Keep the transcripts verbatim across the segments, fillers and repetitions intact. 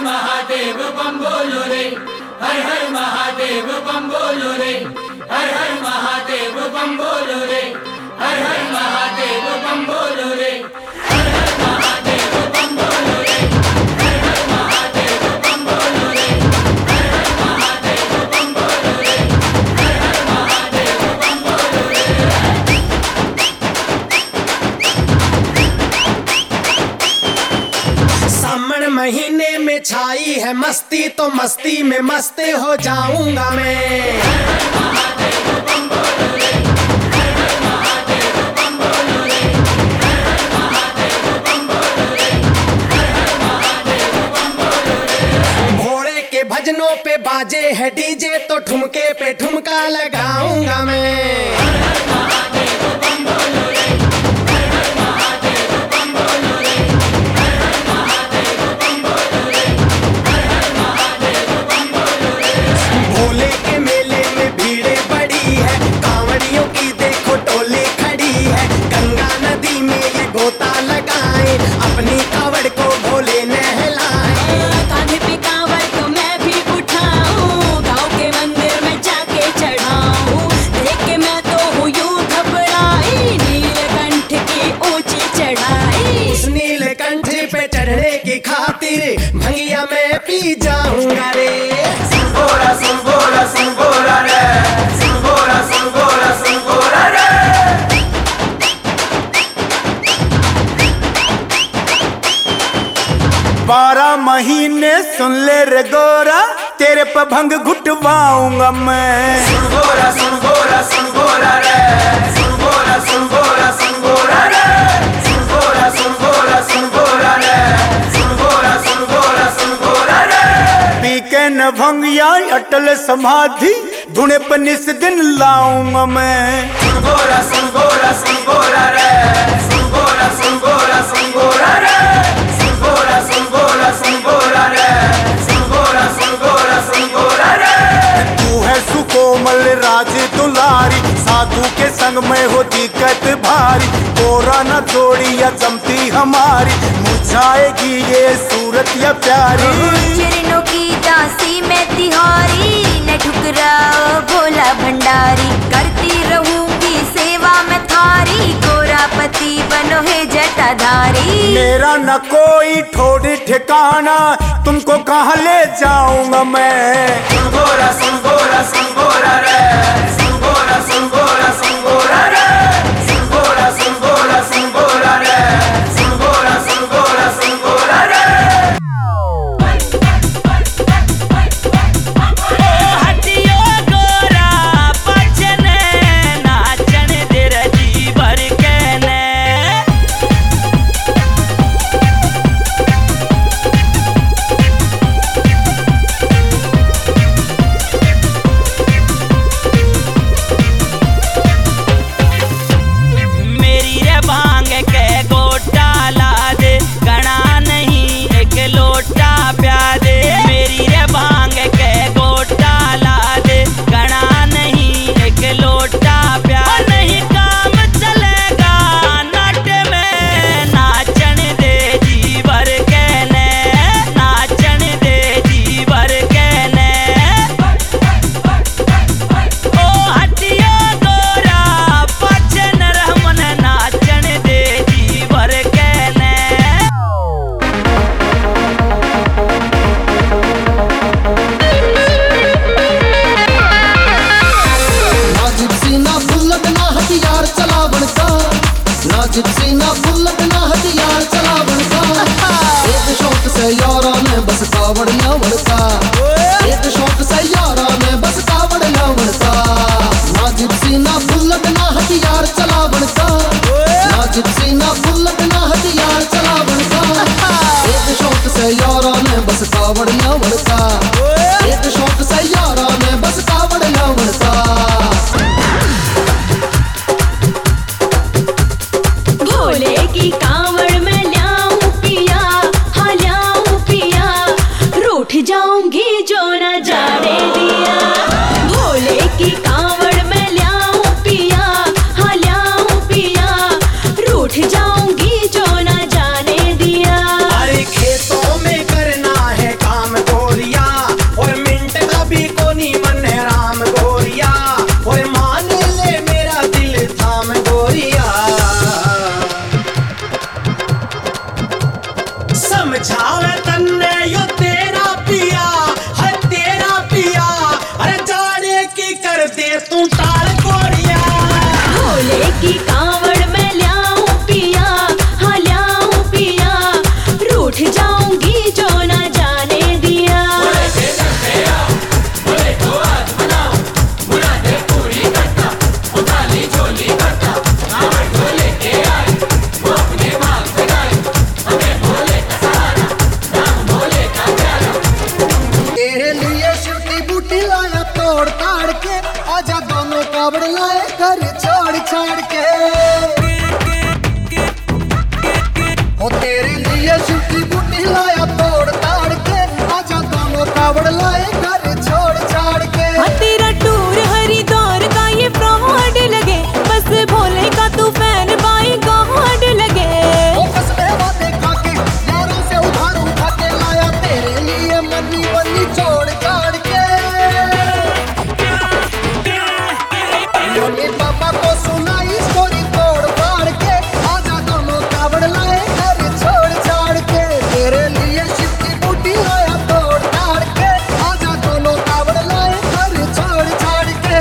महादेव बम बोलो रे, हर हर महादेव बम बोलो रे, हर हर महादेव बम बोलो रे, हर हर महादेव बम बोलो रे, हर हर महादेव बम बोलो रे, हर हर महादेव बम बोलो रे, हर हर महादेव बम बोलो रे, हर हर महादेव बम बोलो रे। सावन महीने में छाई है मस्ती, तो मस्ती में मस्त हो जाऊंगा मैं। भोले के भजनों पे बाजे है डीजे, तो ठुमके पे ठुमका लगाऊंगा मैं। भोले के मेले में भीड़े बड़ी है, कांवड़ियों की देखो टोली खड़ी है। गंगा नदी में ये गोता लगाए, अपनी कांवड़ को भोले नहलाए। कांधे पे कांवड़ तो मैं भी उठाऊं, गाँव के मंदिर में जाके चढ़ाऊं। देख के मैं तो हूँ यूं घबराई, नीलकंठ की ऊंची चढ़ाई। उस नीलकंठ पे चढ़ने की खातिर भंगिया मैं पी जाऊंगा रे। बोला सुन बोला सुन बोला रे, सुन बोला सुन बोला सुन बोला रे। बारह महीने सुन ले रे गोरा, तेरे पे भंग घुटवाऊंगा मैं। सुन बोला सुन बोला सुन बोला रे, सुन बोला सुन बोला सुन बोला रे, सुन बोला सुन बोला सुन बोला रे, सुन बोला सुन बोला सुन बोला रे। पी के न भंगिया अटल समाधि, धुने पर निस दिन लाऊंगा मैं। सुन बोला सुन बोला सुन बोला रे, सुन बोला सुन बोला सुन बोला रे, सुन बोला सुन बोला सुन बोला रे, सुन बोला सुन बोला सुन बोला रे। तू है सुकोमल राज दुलारी, साधु के संग में हो दिक्कत भारी। गोरा न थोड़ी या जमती हमारी, मुझाएगी ये सूरत या प्यारी। चरणों की दासी मैं तिहारी, न ठुकराओ भोला भंडारी। करती रहूंगी सेवा में थारी, गोरापति बनो है जटाधारी। मेरा न कोई ठोड़ ठिकाना, तुमको कहाँ ले जाऊंगा मैं। सुन बोला सुन बोला सुन बोला रे, सुन बोला सुन बोला सुन बोला रे, सुन बोला सुन बोला सुन बोला रे, सुन बोला सुन बोला सुन बोला रे। समझावे तन्ने यो तेरा पिया है तेरा पिया, अरे जाने की कर दे तू ताल कोरिया। भोले की कांवड़ में ल्याऊं पिया, हाँ ल्याऊं पिया, रूठ जाऊंगी जो ना जाने दिया। भोले के दर पे आओ, भोले को आज मनाओ, मुरादे पूरी करता, वो खाली झोली करता, कांवड़ को लेके आए, वो अपने भाग से गाए, हमें भोले का सहारा, नाम भोले का प्यारा। तेरे लिए शिव की बूटी लाया तोड़ ताड़ के, आजा दोनों कावड़ लाए घर छोड़ छाड़ के। ओ तेरे लिए शिव की बूटी लाया तोड़ ताड़ के, आजा दोनों कावड़ लाए घर छोड़ छाड़ के। हाँ तेरा टूर हरिद्वार का ये फ्रॉड लगे, बस भोले का तू फैन बाई गॉड लगे। ओ कसमे वादे खा के यारों से उधार उठा के लाया तेरे लिए मनी वनी छोड़ छाड़ के। योगी बाबा को सुनाई स्टोरी तोड़ फाड़ के, आजा दोनों कावड़ लाए घर छोड़ छाड़ के। तेरे लिए शिव की बूटी लाया तोड़ ताड़ के, आजा दोनों कावड़ लाए घर छोड़ छाड़ के।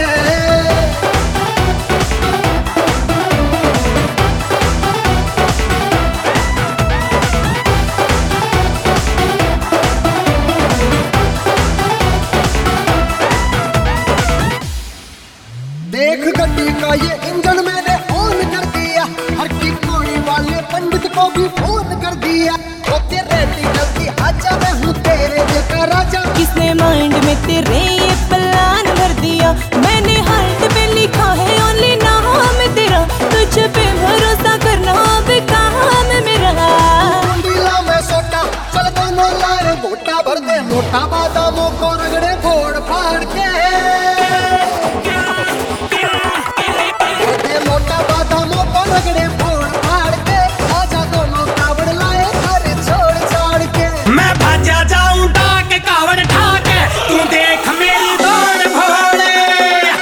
देख गड्डी का ये इंजन मैंने ऑन कर दिया, हर की कोड़ी वाले पंडित को भी फोन कर दिया। ओ तेरे जल्दी आजा मैं हूँ तेरे दिल का राजा। किसने माइंड में तेरे ये प्लान भर दिया, मैंने हार्ट पे लिखा है ओनली नाम तेरा, तुझ पे भरोसा करना अब काम मेरा। मंडीला में सोटा चल दोनों लाए गोटा भर दे, मोटा बादामों को रगड़े फोड़ फाड़ के। दे मोटा बादामों को रगड़े फोड़ फाड़ के, आजा दोनों कावड़ लाए घर छोड़ छाड़ के। मैं भाजा जाऊं डाक कावड़ ठाके, तू देख मेरी दौड़ भोले।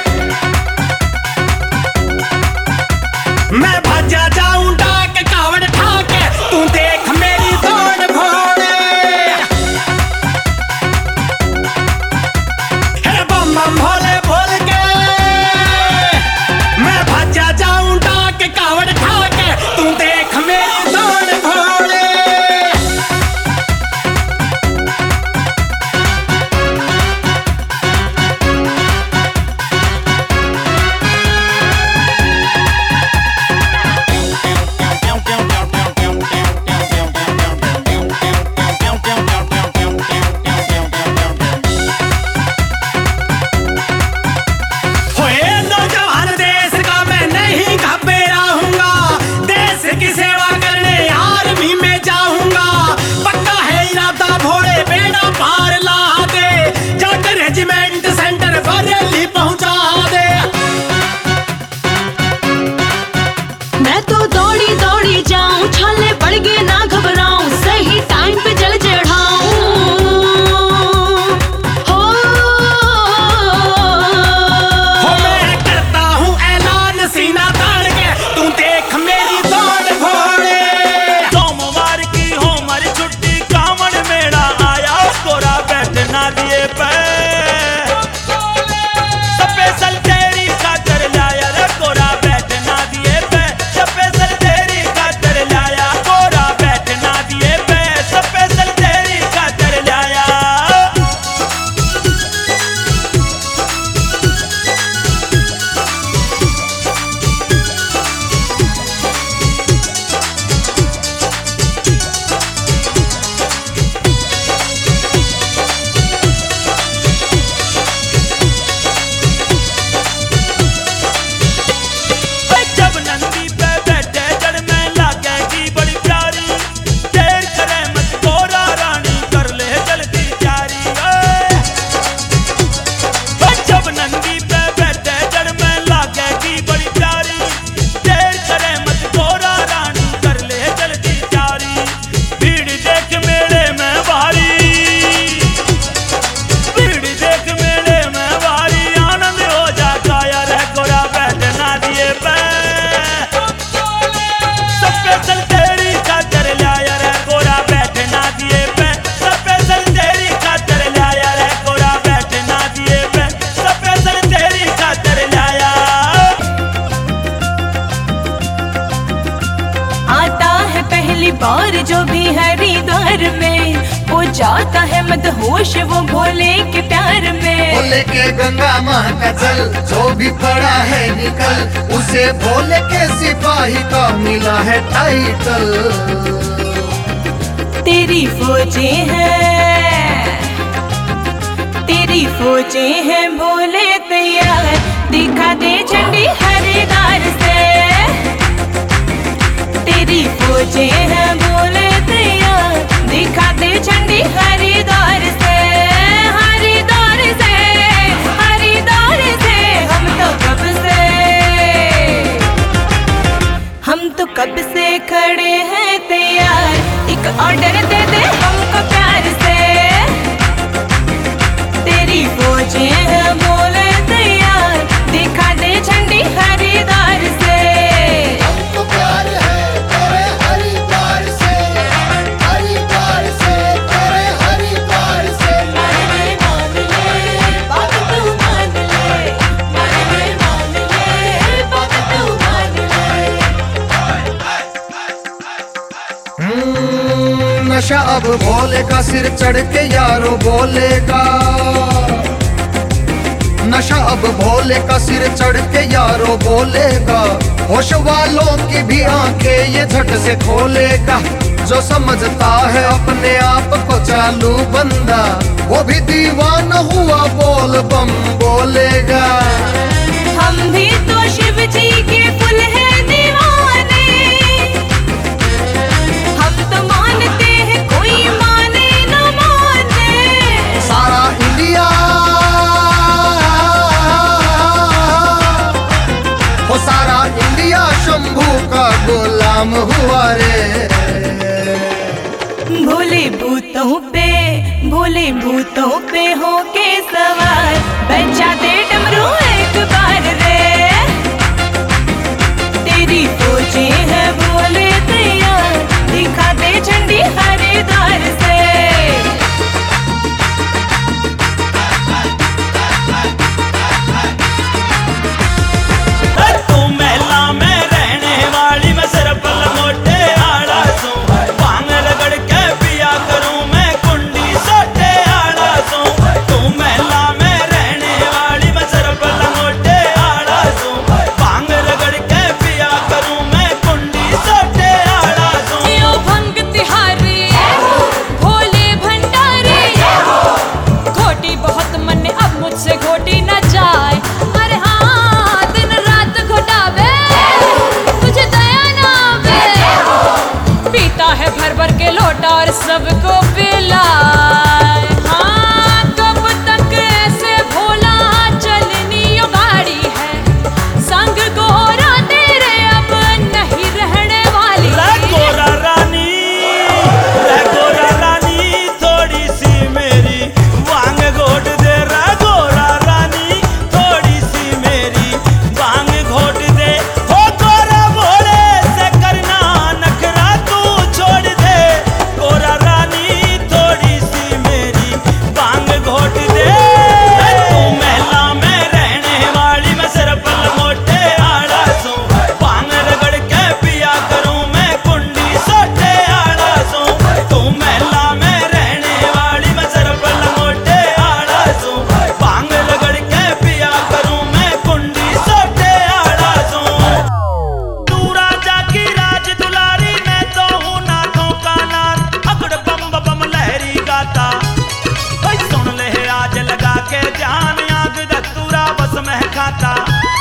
बार जो भी हरिद्वार में वो जाता है मदहोश वो भोले के प्यार में। भोले के गंगा माँ का जल जो भी पड़ा है निकल, उसे भोले के सिपाही का मिला है टाइटल। तेरी फौजें हैं तेरी फौजें हैं भोले तैयार, दिखा दे झंडी हरिद्वार से। तेरी फौजें हैं भोले तैयार, दिखा दे झंडी हरिद्वार से। हरिद्वार से हरिद्वार से हम तो कब से हम तो कब से खड़े हैं तैयार, एक ऑर्डर दे दे हमको प्यार से। तेरी फौजें हैं भोले तैयार, दिखा दे झंडी हरिद्वार से। हमको प्यार है तेरे हरिद्वार से, हरिद्वार से तेरे हरिद्वार से। मान ले बात तू मान ले, मान ले बात तू मान ले। नशा अब भोले का सिर चढ़ के यारो बोलेगा, नशा अब भोले का सिर चढ़ के यारो बोलेगा। होश वालों की भी आंखें ये झट से खोलेगा, जो समझता है अपने आप को चालू बंदा, वो भी दीवाना हुआ बोल बम बोलेगा। हम भी तो शिव जी के फुल हैं दीवाने, हम तो मानते हैं कोई माने न माने। सारा इंडिया वो सारा इंडिया शंभू का गुलाम हुआ रे। भोले भूतों पे भोले भूतों पे हो के सवार, बजा दे डमरू एक बार रे। तेरी फौजें हैं भोले तैयार, दिखा दे झंडी हरिद्वार से। और सबको पिलाए। हाँ, कब तक ऐसे भोला चलनी यो गाड़ी है, संग गोरा तेरे अब नहीं रहने वाली। रे गोरा रानी, रे गोरा रानी, थोड़ी सी मेरी वांग घोट दे। रे गोरा रानी, थोड़ी सी मेरी वांग घोट दे। हो गोरा भोले से करना नखरा तू छोड़ दे। गोरा रानी, थोड़ी सी मेरी वांग घोट दे। तू महला में रहने वाली, मैं सिर पर मोटे आड़ा सू। वांग रगड़ के पिया करूं मैं कुंडी सोटे आड़ा सू। तू महला में रहने वाली, मैं सिर पर मोटे आड़ा सू। वांग रगड़ के पिया करूं मैं कुंडी सोटे आड़ा सू। तू राजा की राज दुलारी, मैं तो हूं नाथों का नाथ। अकड़ बम बम लहरी गाता, ओए सुन ले आज लगा के जान। आग दत्तूरा बस में खाता,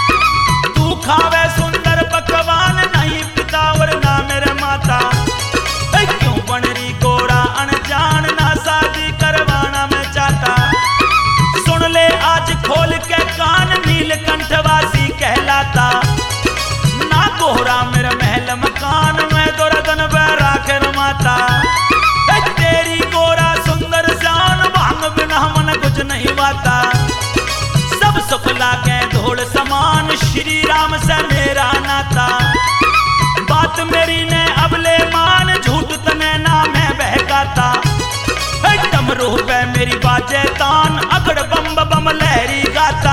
तू खावे सुंदर पकवान, नहीं पिता और ना मेरे माता। ए क्यों बन रही गोरा अनजान, ना शादी करवाना मैं चाहता। सुन ले आज खोल के कान, नीलकंठवासी कहलाता। ना गोरा मेरा महल मकान, मैं तो रतन बैरा के माता। ए तेरी गोरा सुंदर जान, भांग बिना मन कुछ नहीं बाता। सब सुख लागे धोड़ समान, श्री राम से मेरा नाता। बात मेरी ने अबले मान, झूठ तने ना मैं बहकाता। ए डमरू पे मेरी बाजे तान, अकड़ बम बम लहरी गाता।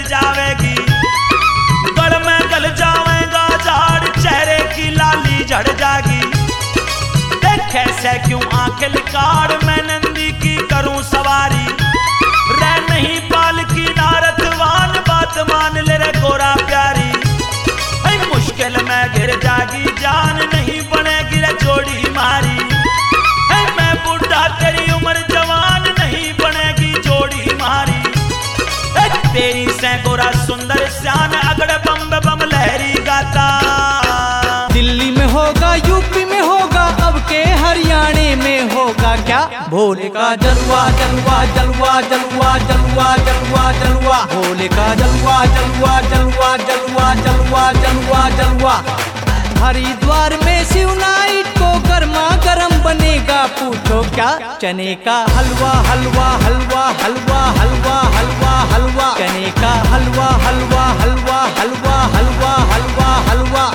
जावेगी, गल में गल जावेगा झाड़, चेहरे की लाली झड़ जागी। देख ऐसे क्यों आंखें लिकाड़, मैं नंदी की करूं सवारी, रह नहीं पाल की नारतवान, बात मान ले रे गोरा प्यारी। ऐ मुश्किल में गिर जागी जान, नहीं बनेगी रे जोड़ी मारी। ऐ मैं बुढ़ा तेरी उम्र जवान, नहीं बनेगी जोड़ी मारी। ऐ तेरी से गोरा सुंदर श्यान, अगड़ बम बम लहरी गाता। दिल्ली में होगा, यूपी में होगा, अब के हरियाणे में होगा क्या? भोले का जलवा जलवा जलवा जलवा जलवा जलवा जलवा, भोले का जलवा जलवा जलवा जलवा जलवा जलवा जलवा। हरिद्वार में शिव नाइट को गर्मा गर्म बनेगा, पूछो क्या? चने का हलवा हलवा हलवा हलवा हलवा हलवा हलवा, चने का हलवा हलवा हलवा हलवा हलवा हलवा हलवा।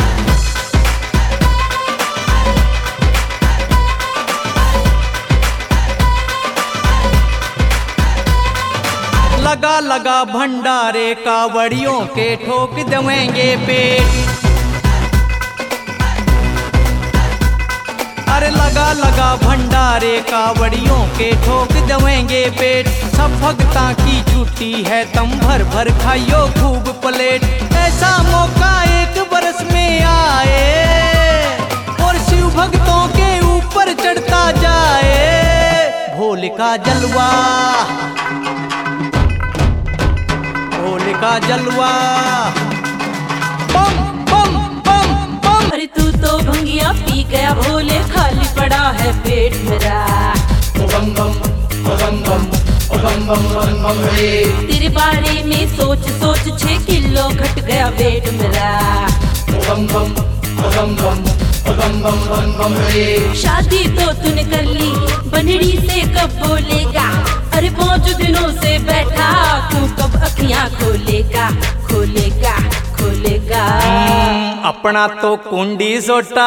लगा लगा भंडारे कावड़ियों के ठोक देंगे पेट, अरे लगा लगा भंडारे कावड़ियों के ठोक देंगे पेट। सब भक्ता की छुट्टी है, तम भर भर खाइयो खूब प्लेट। ऐसा मौका एक बरस में आए, और शिव भक्तों के ऊपर चढ़ता जाए। भोले का जलवा, भोले का जलवा, बम बम बम बम। अरे तू तो भंगिया पी गया भोले, खाली पड़ा है पेट मेरा। ओ बम बम ओ बम बम ओ बम बम बम बम रे। तेरे बारे में सोच सोच छह किलो घट गया वेट मेरा। ओ बम बम ओ बम बम ओ बम बम बम बम रे। शादी तो तूने कर ली, बनड़ी से कब बोलेगा? अरे पाँच दिनों से बैठा, तू कब अखियां खोलेगा खोलेगा खोलेगा? अपना तो कुंडी सोटा,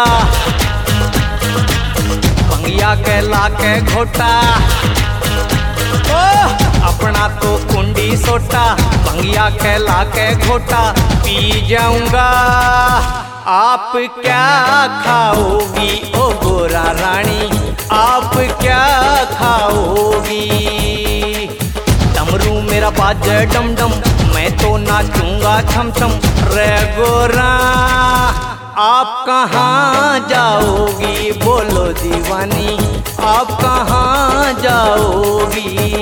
भंगिया के ला के घोटा। ओ अपना तो कुंडी सोटा, भंगिया के ला के घोटा। पी जाऊंगा, आप क्या खाओगी ओ गोरा रानी, आप क्या खाओगी? डमरू मेरा बाजे डम डम, मैं तो नाचूंगा छम छम। रे गोरा आप कहाँ जाओगी, बोलो दीवानी आप कहाँ जाओगी?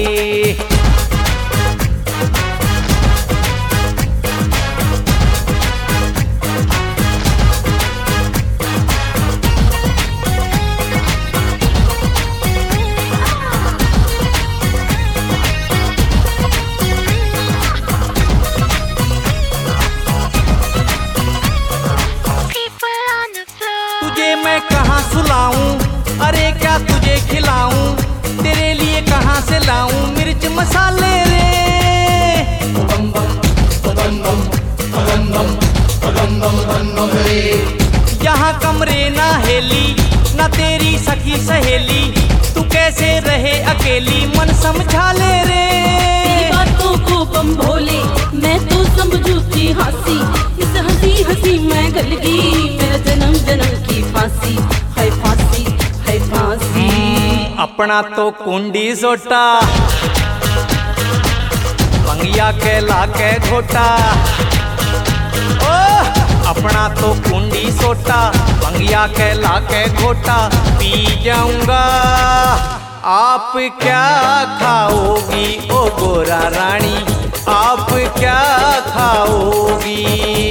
सुलाऊं, अरे क्या तुझे खिलाऊं, तेरे लिए कहाँ से लाऊं मिर्च मसाले रे। ओ बम बम ओ बम बम ओ बम बम ओ बम बम बम बम रे। यहाँ कमरे ना हेली, ना तेरी सखी सहेली, तू कैसे रहे अकेली मन समझा ले रे। तेरी बातों को बम भोले, मैं तो समझू थी हंसी, इस हंसी हंसी मैं गल गई, मेरा जन्म जन्म की फांसी है फांसी है फांसी। अपना तो कुंडी सोटा, भंगिया के ला के घोटा। ओ अपना तो कुंडी सोटा, भंगिया के ला के घोटा। पी जाऊंगा, आप क्या खाओगी ओ गोरा रानी, आप क्या खाओगी?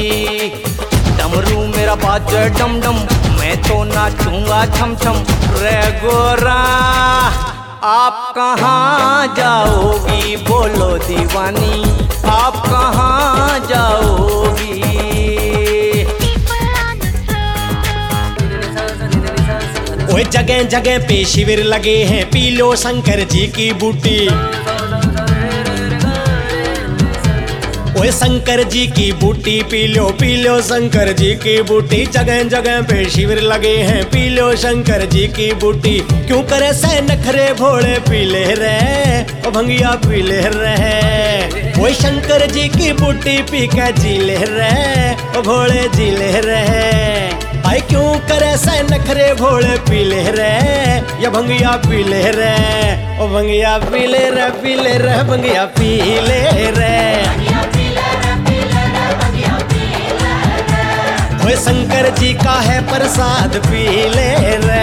डमरू मेरा बाजे डम डम, मैं तो नाचूंगा छम छम। रे गोरा आप कहाँ जाओगी, बोलो दीवानी आप कहाँ जाओगी? ओए जगह जगह पे शिविर लगे हैं, पी लो शंकर जी की बूटी। ओए शंकर जी की बूटी पी लो पी लो शंकर जी की बूटी, जगह जगह पे शिविर लगे हैं, पी लो शंकर जी की बूटी। क्यों करे से नखरे भोले पी ले रे, ओ भंगिया पी ले रे। ओए शंकर जी की बूटी पी के जी ले रे, ओ भोले जी ले रे। भाई क्यों करे से नखरे भोले पी ले रे, या भंगिया पी ले रे, ओ भंगिया पी ले रे पी ले रे भंगिया पी ले रे। ओए शंकर जी का है प्रसाद पी ले रे।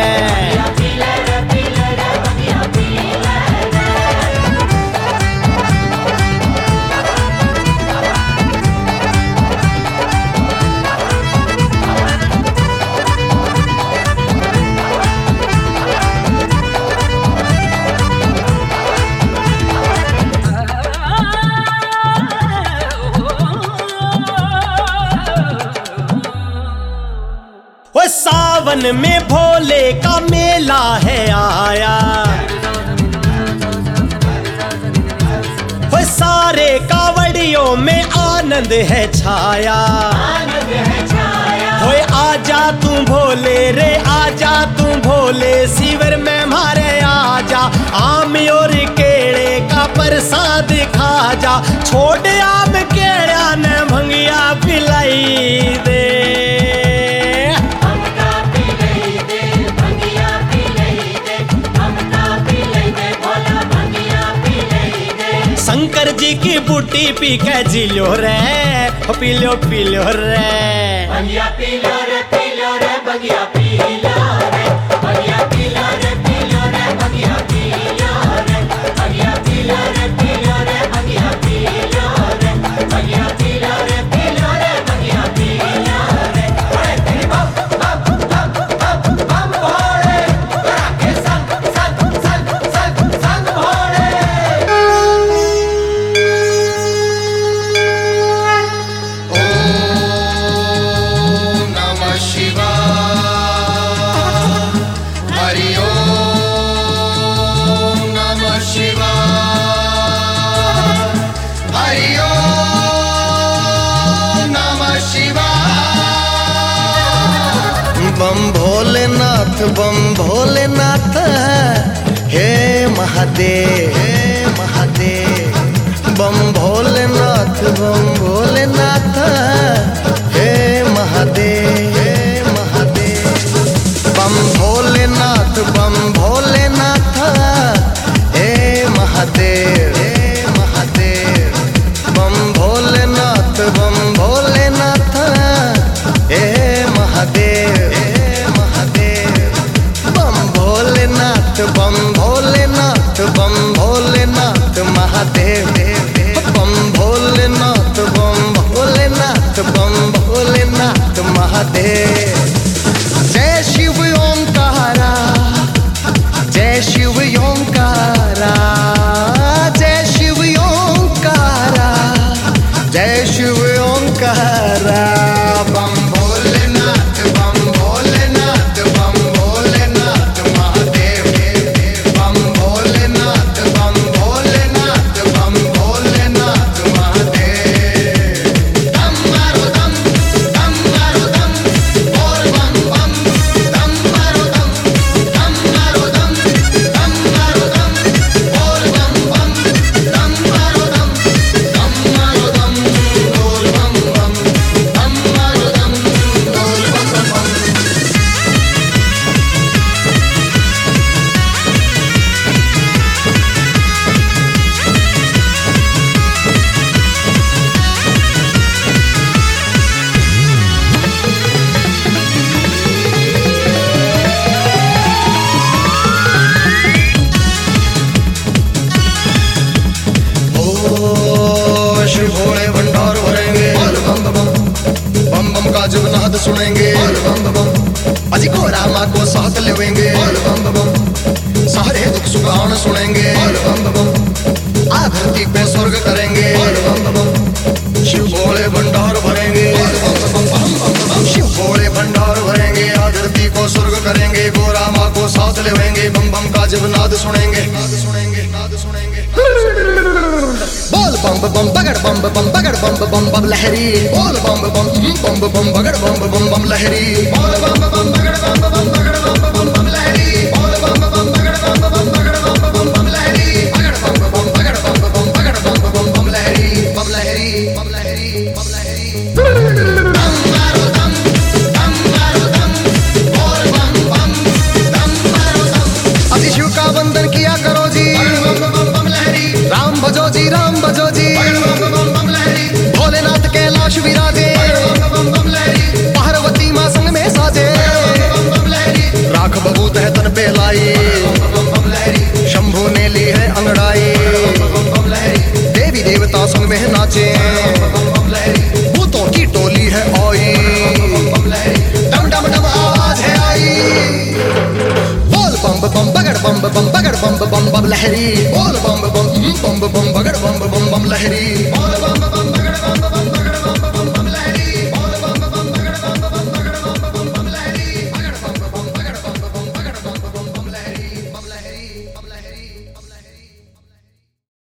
सावन में भोले का मेला है आया, वो सारे कावड़ियों में आनंद है छाया। ओए आजा तू भोले रे आजा तू भोले, शिविर में मारे आजा, आम और केले का प्रसाद खा जा। छोड़ आम केड़ा ने भंगिया पिलाई दे, शंकर जी की बूटी पी के जी लो रे, पी लो पी लो रे भंगिया पी लो रे पी लो रे भंगिया पी लो रे, भंगिया पी लो रे पी लो रे भंगिया पी लो रे, भंगिया पी लो रे पी लो रे भंगिया पी लो रे, भंगिया पी लो रे पी लो रे भंगिया पी लो रे। ओए तेरी बम बम बम बम बम भोले, तोरा के संग संग संग संग संग भोले। बम भोलेनाथ बम भोलेनाथ हे महादेव हे महादेव। बम भोलेनाथ बम भोलेनाथ हे महादेव हे महादेव। बम भोलेनाथ बम भोलेनाथ हे महादेव हे महादेव। बम भोलेनाथ बम भोलेनाथ हे महादेव बम भोलेनाथ बम भोलेनाथ महादेव। बम भोलेनाथ बम भोलेनाथ बम भोलेनाथ महादेव। जय शिव ओंकारा जय शिव ओंकारा जय शिव ओंकारा जय शिव ओंकारा। बम भोलेनाथ बम भोलेनाथ बम भोलेनाथ महादेव। बम भोलेनाथ बम भोलेनाथ बम भोलेनाथ महादेव। दम मारो दम दम मारो दम बोल बम बम दम मारो दम दम मारो दम दम मारो दम बोल बम बम दम मारो दम दम मारो दम बोल बम बम दम मारो दम बोल बम बम। ओ शिव भोले भंडार भरेंगे बम बम बम बम का जब नाद सुनेंगे बम बम। अजी घोड़ा माँ को साथ लेवेंगे बम बम। सारे दुख सुगान सुनेंगे बम बम। आ धरती पे स्वर्ग करेंगे बम बम। शिव भोले भंडार भरेंगे बम बम। शिव भोले भंडार भरेंगे आ धरती को स्वर्ग करेंगे। गोरा माँ को साथ लेवेंगे बम बम का जब नाद सुनेंगे नाद सुनेंगे नाद सुनेंगे। बोल बम बम बगड़ बम बम बगड़ बम बम बम लहरी बोल बम बम बम बम बगड़ बम बम बम लहरी बोल बम बम बगड़ बम बम बगड़ बम बम बम लहरी बोल बम बम बगड़ बम बम बगड़ बम बम बम लहरी बगड़ बम बम बगड़ बम बम बगड़ बम बम बम लहरी बम लहरी बम लहरी बम लहरी दम मारो दम दम मारो दम बोल बम बम दम मारो दम अति शिव का वंदन किया करो जी बम बम बम लहरी राम भजो जी राम भजो जी बम बम बम लहरी भोलेनाथ कैलाश विराजे बम बम बम लहरी पार्वती मां संग में साजे बम बम लहरी राख बबूत है तन पे लाई बम बम लहरी शंभू ने ली है अंगड़ाई बम बम लहरी देवी देवता संग में नाचे बम बम लहरी भूतों की टोली है आई बम लहरी डम डम डम आवाज है आई बोल बम बम बगड़ बम बम बगड़ बम बम बम लहरी बोल बम बम बम बम बगड़ बम बम बम लहरी